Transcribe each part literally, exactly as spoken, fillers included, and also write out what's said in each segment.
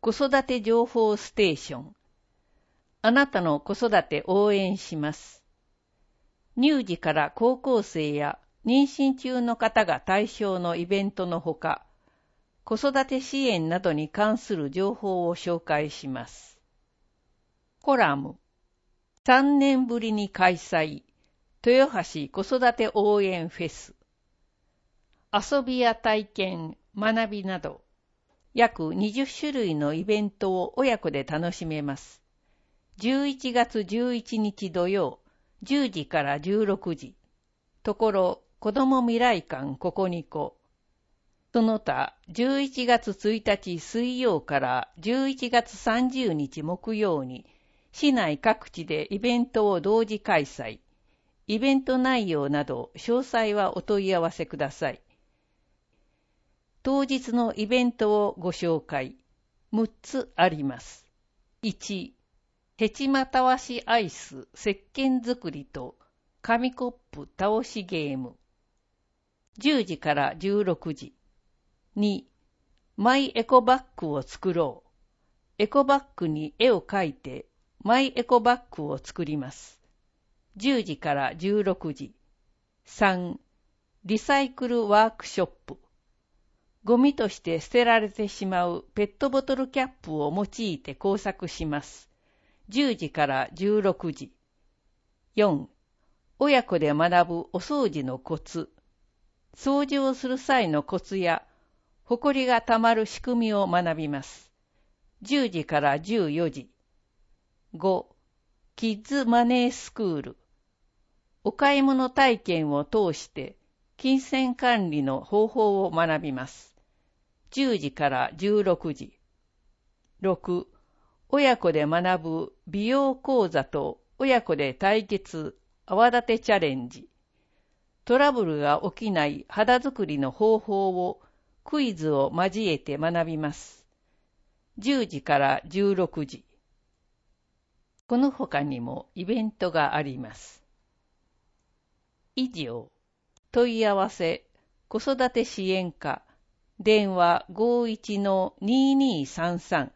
子育て情報ステーション。あなたの子育て応援します。乳児から高校生や妊娠中の方が対象のイベントのほか、子育て支援などに関する情報を紹介します。コラム。さんねんぶりに開催、豊橋子育て応援フェス。遊びや体験、学びなど、約にじゅっしゅるいのイベントを親子で楽しめます。じゅういちがつじゅういちにち土曜、じゅうじからじゅうろくじ。ところ、子ども未来館ここにこ。その他、じゅういちがつついたち水曜からじゅういちがつさんじゅうにち木曜に、市内各地でイベントを同時開催。イベント内容など詳細はお問い合わせください。当日のイベントをご紹介。むっつあります。いち、ヘチマたわしアイス石鹸作りと紙コップ倒しゲーム。じゅうじからじゅうろくじ。に、マイエコバッグを作ろう。エコバッグに絵を描いてマイエコバッグを作ります。じゅうじからじゅうろくじ。さん、リサイクルワークショップ。ゴミとして捨てられてしまうペットボトルキャップを用いて工作します。じゅうじからじゅうろくじ。よん、親子で学ぶお掃除のコツ。掃除をする際のコツや、ほこりがたまる仕組みを学びます。じゅうじからじゅうよじ。ご、キッズマネースクール。お買い物体験を通して、金銭管理の方法を学びます。じゅうじからじゅうろくじ。ろく、親子で学ぶ美容講座と親子で対決泡立てチャレンジ。トラブルが起きない肌作りの方法をクイズを交えて学びます。じゅうじからじゅうろくじ。この他にもイベントがあります。以上、問い合わせ、子育て支援課、電話 ごいちのににさんさん。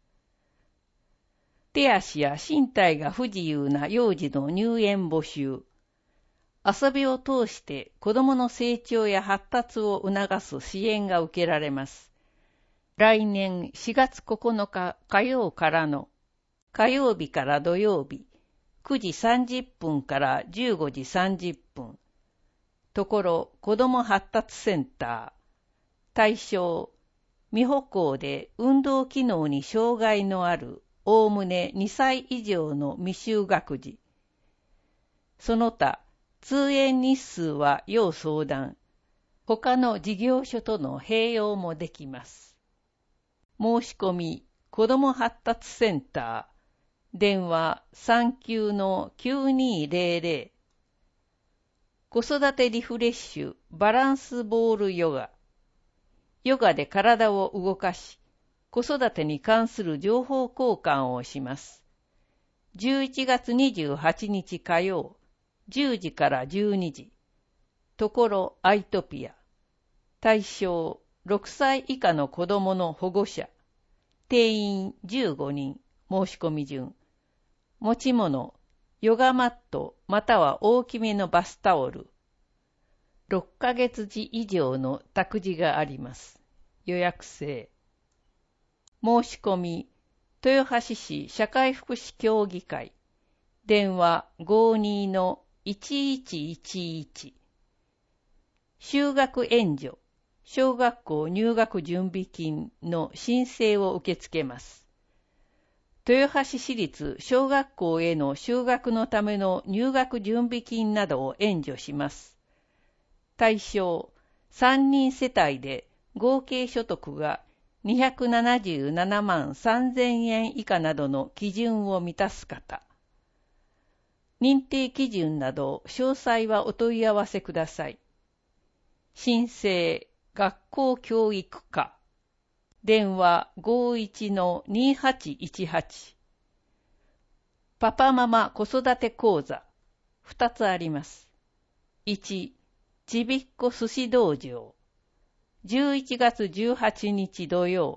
手足や身体が不自由な幼児の入園募集。遊びを通して子どもの成長や発達を促す支援が受けられます。来年しがつここのか火曜からの火曜日から土曜日くじさんじゅっぷんからじゅうごじさんじゅっぷん。ところ子ども発達センター。対象、未歩行で運動機能に障害のあるおおむねにさい以上の未就学児。その他、通園日数は要相談。他の事業所との併用もできます。申し込み、子ども発達センター。電話 さんきゅうのきゅうにーぜろぜろ。子育てリフレッシュバランスボールヨガ。ヨガで体を動かし、子育てに関する情報交換をします。じゅういちがつにじゅうはちにち火曜、じゅうじからじゅうにじ。ところアイトピア。対象、ろくさい以下の子供の保護者。定員じゅうごにん。申し込み順。持ち物、ヨガマットまたは大きめのバスタオル。ろっかげつじ以上の託児があります。予約制。申し込み、豊橋市社会福祉協議会。電話 ごにのいちいちいちいち。就学援助、小学校入学準備金の申請を受け付けます。豊橋市立小学校への就学のための入学準備金などを援助します。対象、さんにん世帯で合計所得がにひゃくななじゅうななまんさんぜんえん以下などの基準を満たす方。認定基準など詳細はお問い合わせください。申請、学校教育課。電話 ごいちのにはちいちはち。パパママ子育て講座。ふたつあります。いち、ちびっこ寿司道場。じゅういちがつじゅうはちにち土曜、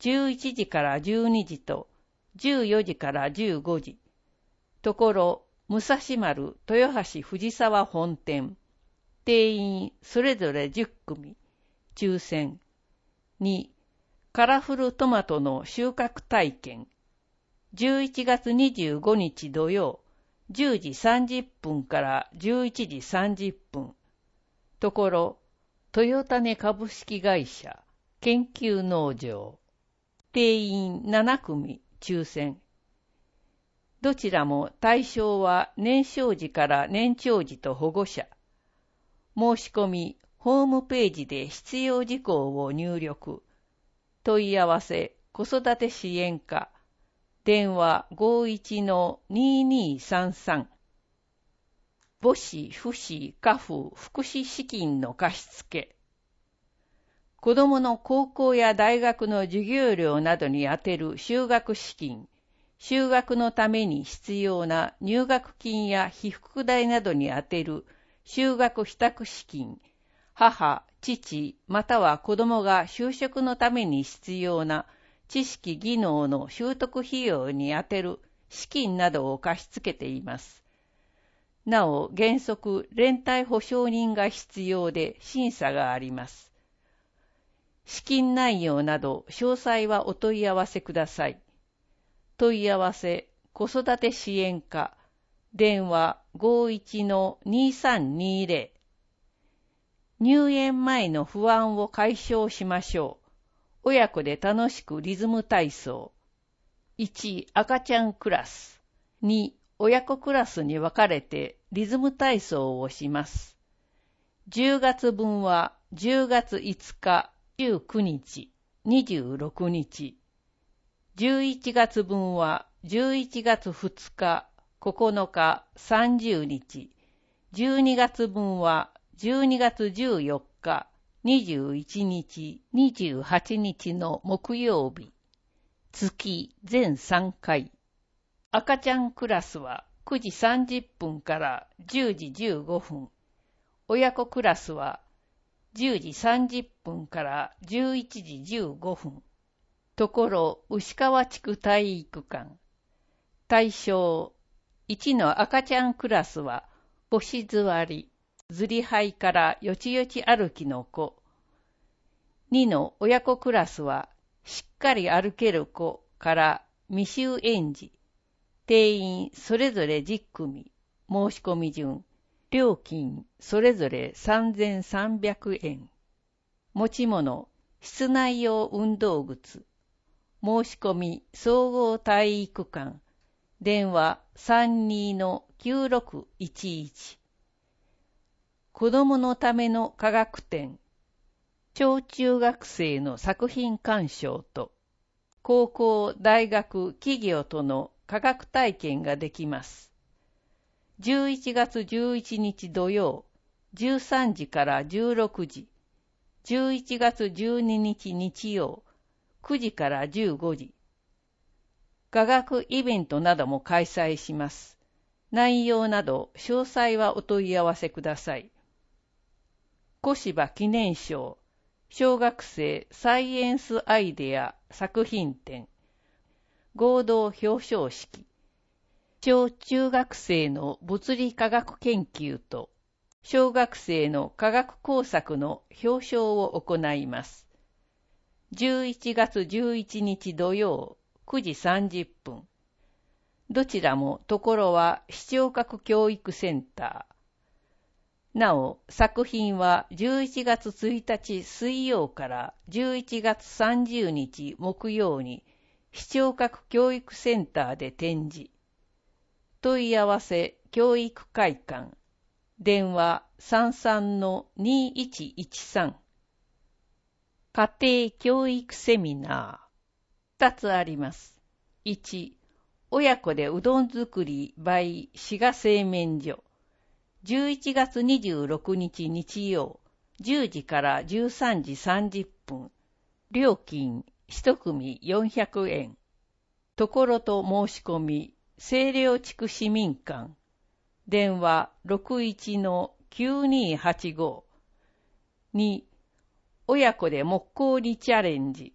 じゅういちじからじゅうにじとじゅうよじからじゅうごじ。ところ、武蔵丸豊橋藤沢本店。定員それぞれじゅっくみ。抽選。に、カラフルトマトの収穫体験。じゅういちがつにじゅうごにち土曜、じゅうじさんじゅっぷんからじゅういちじさんじゅっぷん。ところ、トヨタネ株式会社研究農場。定員ななくみ。抽選。どちらも対象は年少児から年長児と保護者。申し込み、ホームページで必要事項を入力。問い合わせ、子育て支援課。電話 ごいちのににさんさん。母子、父子、家父、福祉資金の貸付。子どもの高校や大学の授業料などに充てる修学資金。就学のために必要な入学金や被服代などに充てる就学費託資金、母、父、または子供が就職のために必要な知識技能の習得費用に充てる資金などを貸し付けています。なお、原則、連帯保証人が必要で審査があります。資金内容など詳細はお問い合わせください。問い合わせ、子育て支援課、電話 ごいちのにさんにぜろ。入園前の不安を解消しましょう。親子で楽しくリズム体操。いち、赤ちゃんクラス。に、親子クラスに分かれてリズム体操をします。じゅうがつぶんはじゅうがついつか、じゅうくにち、にじゅうろくにち。じゅういちがつぶんはじゅういちがつふつか、ここのか、さんじゅうにち。じゅうにがつぶんはじゅうにがつじゅうよっか、にじゅういちにち、にじゅうはちにちの木曜日。月全さんかい。赤ちゃんクラスはくじさんじゅっぷんからじゅうじじゅうごふん。親子クラスはじゅうじさんじゅっぷんからじゅういちじじゅうごふん。ところ、牛川地区体育館。対象、いちの赤ちゃんクラスは、腰座り、ずり這からよちよち歩きの子。にの親子クラスは、しっかり歩ける子から未就園児。定員それぞれじゅっくみ。申し込み順。料金それぞれさんぜんさんびゃくえん。持ち物、室内用運動靴。申し込み総合体育館。電話 さんにのきゅうろくいちいち。子どものための科学展。小中学生の作品鑑賞と、高校、大学、企業との科学体験ができます。じゅういちがつじゅういちにち土曜、じゅうさんじからじゅうろくじ。じゅういちがつじゅうににち日曜、くじからじゅうごじ。科学イベントなども開催します。内容など詳細はお問い合わせください。小柴記念賞、小学生サイエンスアイデア作品展、合同表彰式、小中学生の物理科学研究と小学生の科学工作の表彰を行います。じゅういちがつじゅういちにち土曜くじさんじゅっぷん。どちらもところは視聴覚教育センター。なお、作品はじゅういちがつついたち水曜からじゅういちがつさんじゅうにち木曜に視聴覚教育センターで展示。問い合わせ教育会館。電話 さんさんのにいちいちさん。家庭教育セミナー。ふたつあります。いち、親子でうどん作り by 滋賀製麺所。じゅういちがつにじゅうろくにち日曜、じゅうじからじゅうさんじさんじゅっぷん。料金いちくみよんひゃくえん。ところと申し込み、清涼地区市民館。電話 ろくいちのきゅうにはちご。に、親子で木工にチャレンジ。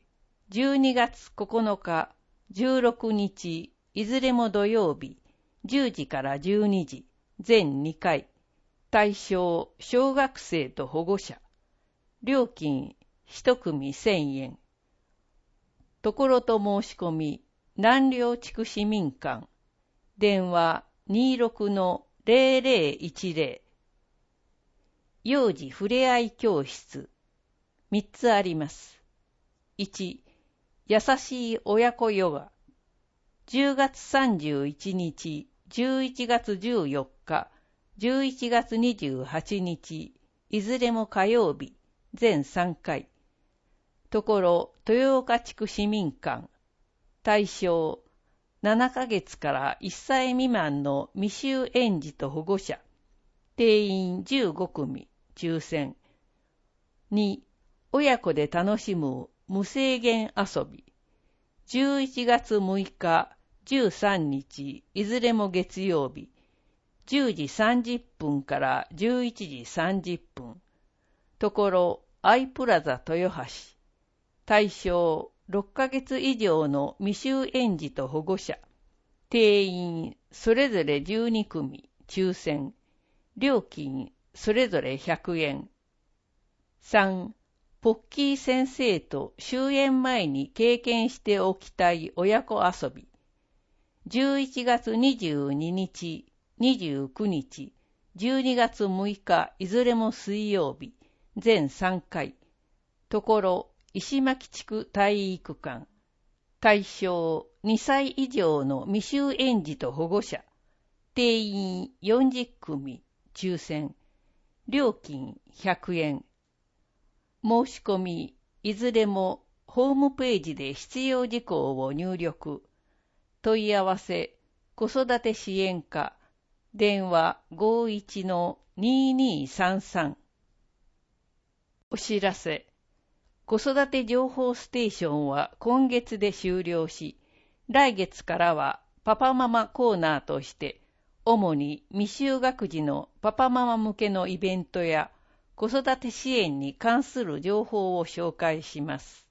じゅうにがつここのか、じゅうろくにち、いずれも土曜日、じゅうじからじゅうにじ、全にかい。対象、小学生と保護者。料金、一組せんえん。ところと申し込み、南陵地区市民館。電話 にじゅうろくのゼロゼロいちゼロ。幼児ふれあい教室。みっつあります。いち、優しい親子ヨガ。じゅうがつさんじゅういちにち、じゅういちがつじゅうよっか、じゅういちがつにじゅうはちにち、いずれも火曜日、全さんかい。ところ、豊岡地区市民館。対象、ななかげつからいっさい未満の未就園児と保護者。定員じゅうごくみ、抽選。に、親子で楽しむ無制限遊び。じゅういちがつむいか、じゅうさんにち、いずれも月曜日。じゅうじさんじゅっぷんからじゅういちじさんじゅっぷん。ところ、アイプラザ豊橋。対象、ろっかげつ以上の未就園児と保護者。定員、それぞれじゅうにくみ、抽選。料金、それぞれひゃくえん。さん、ポッキー先生と終園前に経験しておきたい親子遊び。じゅういちがつにじゅうににち、にじゅうくにち、じゅうにがつむいか、いずれも水曜日、全さんかい。ところ、石巻地区体育館。対象、にさい以上の未就園児と保護者。定員よんじゅっくみ、抽選。料金ひゃくえん。申し込み、いずれもホームページで必要事項を入力。問い合わせ、子育て支援課、電話 ごいちのににさんさん。お知らせ。子育て情報ステーションは今月で終了し、来月からはパパママコーナーとして、主に未就学児のパパママ向けのイベントや子育て支援に関する情報を紹介します。